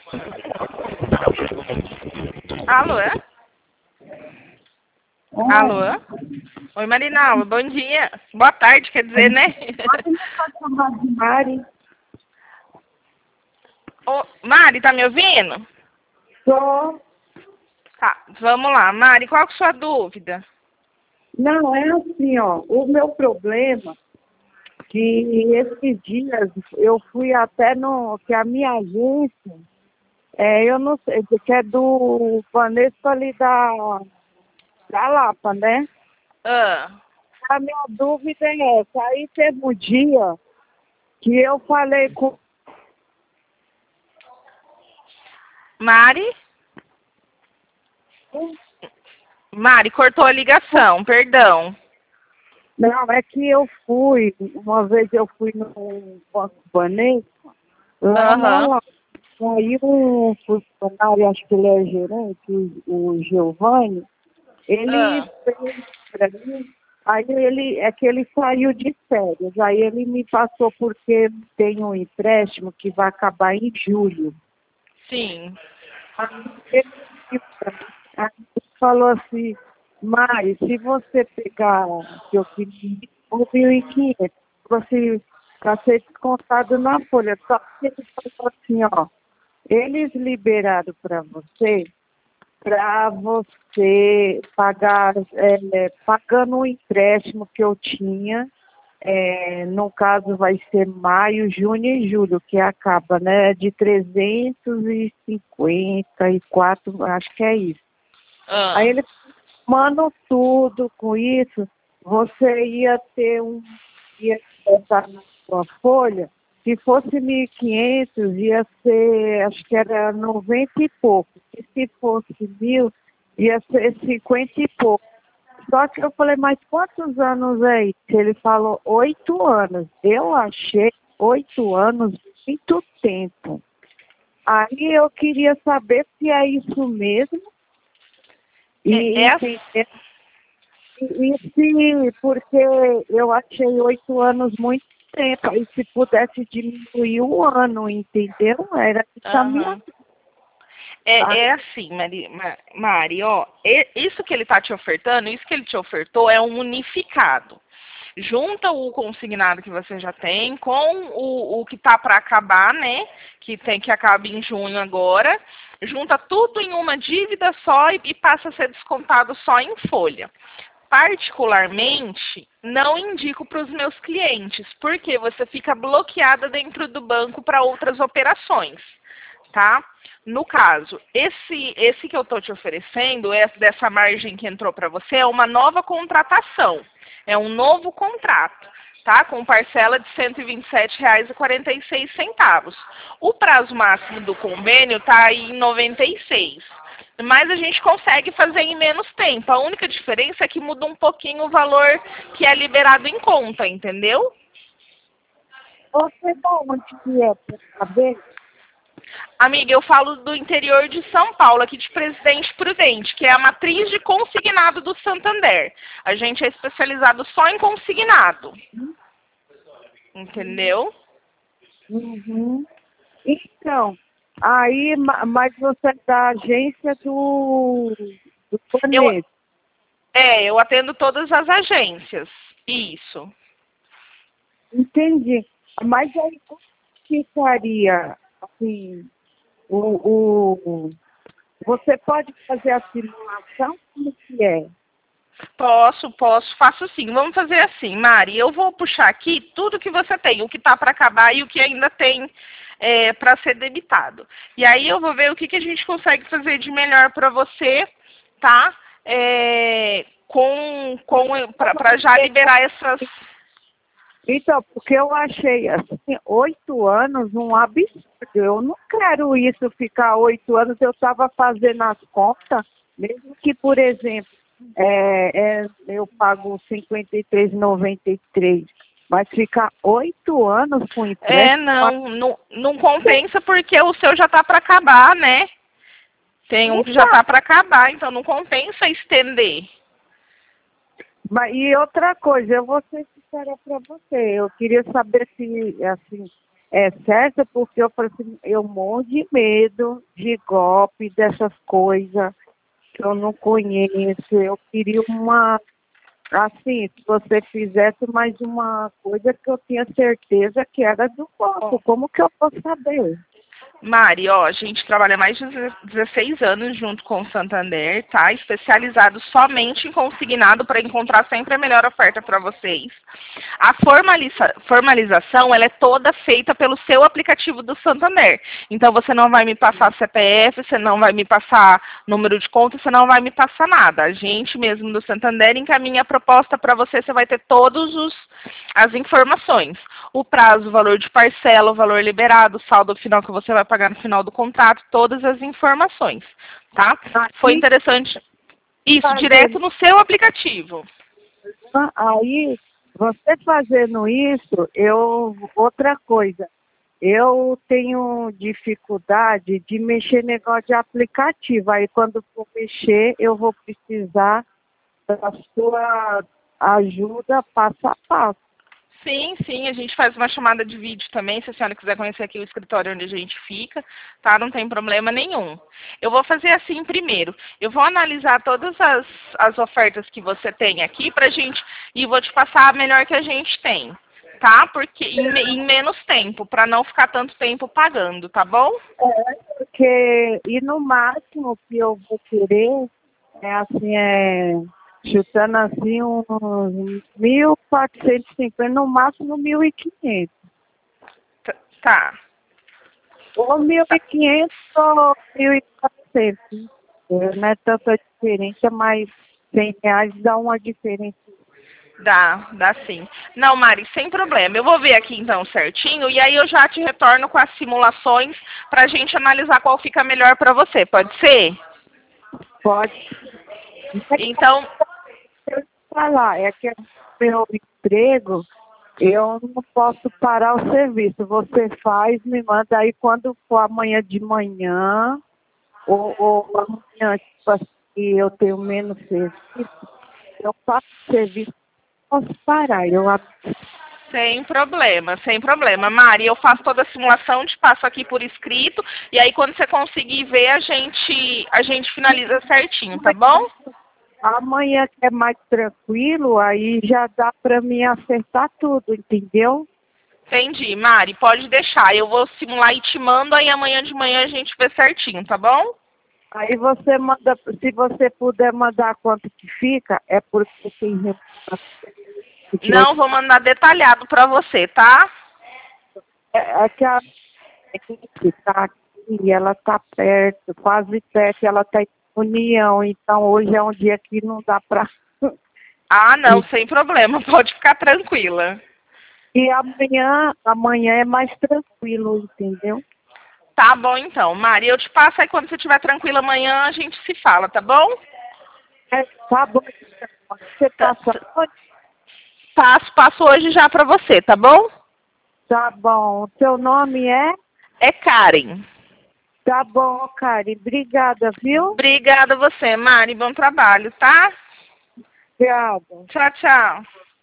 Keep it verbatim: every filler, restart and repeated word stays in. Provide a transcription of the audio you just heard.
Alô? Oh. Alô? Oi, Marinalva, bom dia. Boa tarde, quer dizer, né? Pode me chamar de Mari? Ô, Mari, tá me ouvindo? Tô. Tá, vamos lá. Mari, qual que é a sua dúvida? Não, é assim, ó. O meu problema que esses dias eu fui até no... que a minha agência, é, eu não sei, que é do Banespa ali da, da Lapa, né? Ah, A minha dúvida é essa. Aí teve um dia que eu falei com... Mari? Mari, cortou a ligação, perdão. Não, é que eu fui, uma vez eu fui no Banco Banespa, lá na Aham. Lapa. Aí um funcionário, acho que ele é gerente, o, o Giovanni, ele Ah, fez para mim, aí ele, é que ele saiu de férias, aí ele me passou porque tem um empréstimo que vai acabar em julho. sim. Aí ele, aí ele falou assim, Mari, se você pegar que eu queria mil e quinhentos, você vai ser descontado na folha. Só que ele falou assim, ó, eles liberaram para você, para você pagar, é, pagando o empréstimo que eu tinha, é, no caso vai ser maio, junho e julho, que acaba, né, de trezentos e cinquenta e quatro, acho que é isso. Aí Ah, ele mandou tudo com isso, você ia ter um, ia botar na sua folha, se fosse mil e quinhentos, ia ser, acho que era noventa e pouco. E se fosse mil, ia ser cinquenta e pouco. Só que eu falei, mas quantos anos é isso? Ele falou, oito anos. Eu achei oito anos muito tempo. Aí eu queria saber se é isso mesmo. é, E, é e, e, e se, porque eu achei oito anos muito tempo, e se pudesse diminuir um ano, entendeu? Era isso a minha. Aham. É, é assim, Mari, Ma- Mari, ó, e- isso que ele está te ofertando, isso que ele te ofertou é um unificado. Junta o consignado que você já tem com o, o que está para acabar, né? Que tem que acaba em junho agora. Junta tudo em uma dívida só e, e passa a ser descontado só em folha. Particularmente, não indico para os meus clientes, porque você fica bloqueada dentro do banco para outras operações, tá? No caso, esse, esse que eu estou te oferecendo, essa, dessa margem que entrou para você, é uma nova contratação. É um novo contrato, tá? Com parcela de cento e vinte e sete reais e quarenta e seis centavos. O prazo máximo do convênio está aí em noventa e seis. Mas a gente consegue fazer em menos tempo. A única diferença é que muda um pouquinho o valor que é liberado em conta, entendeu? Você dá onde que é para saber? Amiga, eu falo do interior de São Paulo, aqui de Presidente Prudente, que é a matriz de consignado do Santander. A gente é especializado só em consignado. Entendeu? Uhum. Então, aí, ma- mas você é da agência do, do Eu, Planeta. é, eu atendo todas as agências. Isso. Entendi. Mas aí, como que ficaria, assim, o, o, você pode fazer a simulação? Como que é? Posso, posso, faço sim. Vamos fazer assim, Mari. Eu vou puxar aqui tudo que você tem, o que está para acabar e o que ainda tem é, para ser debitado. E aí eu vou ver o que, que a gente consegue fazer de melhor para você, tá? É, com, com, para já liberar essas. Então, porque eu achei, assim, oito anos um absurdo. Eu não quero isso, ficar oito anos. Eu estava fazendo as contas, mesmo que, por exemplo, é, é, eu pago cinquenta e três reais e noventa e três centavos, mas ficar oito anos com É, empréstimo... não, não, não compensa porque o seu já está para acabar, né? Tem um que já Então, está para acabar, então não compensa estender. mas, e outra coisa, eu vou ser sincera para você. Eu queria saber se, assim, é certo, porque eu falei assim, eu morro de medo de golpe, dessas coisas que eu não conheço. Eu queria uma, assim, se você fizesse mais uma coisa que eu tinha certeza que era do banco. Como que eu vou saber? Mari, ó, a gente trabalha há mais de dezesseis anos junto com o Santander, tá? Especializado somente em consignado para encontrar sempre a melhor oferta para vocês. A formaliza formalização, ela é toda feita pelo seu aplicativo do Santander. Então, você não vai me passar C P F, você não vai me passar número de conta, você não vai me passar nada. A gente mesmo do Santander encaminha a proposta para você, você vai ter todas as informações. O prazo, o valor de parcela, o valor liberado, o saldo final que você vai pagar no final do contrato, todas as informações, tá? Foi interessante. Isso, direto no seu aplicativo. Aí, você fazendo isso, eu, outra coisa, eu tenho dificuldade de mexer negócio de aplicativo. Aí, quando for mexer, eu vou precisar da sua ajuda passo a passo. Sim, sim, a gente faz uma chamada de vídeo também, se a senhora quiser conhecer aqui o escritório onde a gente fica, tá? Não tem problema nenhum. Eu vou fazer assim primeiro. Eu vou analisar todas as, as ofertas que você tem aqui pra gente e vou te passar a melhor que a gente tem, tá? Porque em, em menos tempo, para não ficar tanto tempo pagando, tá bom? É, porque, e no máximo que eu vou querer, é assim, é, chutando assim uns mil quatrocentos e cinquenta, no máximo mil e quinhentos. Tá. Ou mil e quinhentos ou mil e quatrocentos. Não é tanta diferença, mas cem reais dá uma diferença. Dá, dá sim. Não, Mari, sem problema. Eu vou ver aqui então certinho e aí eu já te retorno com as simulações para a gente analisar qual fica melhor para você. Pode ser? Pode. Então, Eu te falar, é que meu emprego, eu não posso parar o serviço. Você faz, me manda aí quando for amanhã de manhã, ou, ou amanhã, tipo assim, eu tenho menos serviço, eu faço serviço, posso parar. Eu sem problema, sem problema. Mari, eu faço toda a simulação, te passo aqui por escrito, e aí quando você conseguir ver, a gente, a gente finaliza certinho, tá bom? Amanhã que é mais tranquilo, aí já dá para mim acertar tudo, entendeu? Entendi, Mari, pode deixar. Eu vou simular e te mando, aí amanhã de manhã a gente vê certinho, tá bom? Aí você manda, se você puder mandar quanto que fica, é porque tem Não, vou mandar detalhado para você, tá? é, é que a que tá aqui, ela tá perto, quase perto, ela tá em união, então hoje é um dia que não dá para. Ah, não, sem problema, pode ficar tranquila. E amanhã, amanhã é mais tranquilo, entendeu? Tá bom então, Mari, eu te passo aí quando você estiver tranquila amanhã, a gente se fala, tá bom? É, tá bom. Você passa hoje? Passo, passo hoje já pra você, tá bom? Tá bom. Seu nome é? É Karen. Tá bom, Karen. Obrigada, viu? Obrigada a você, Mari, bom trabalho, tá? Obrigada. Tchau, tchau.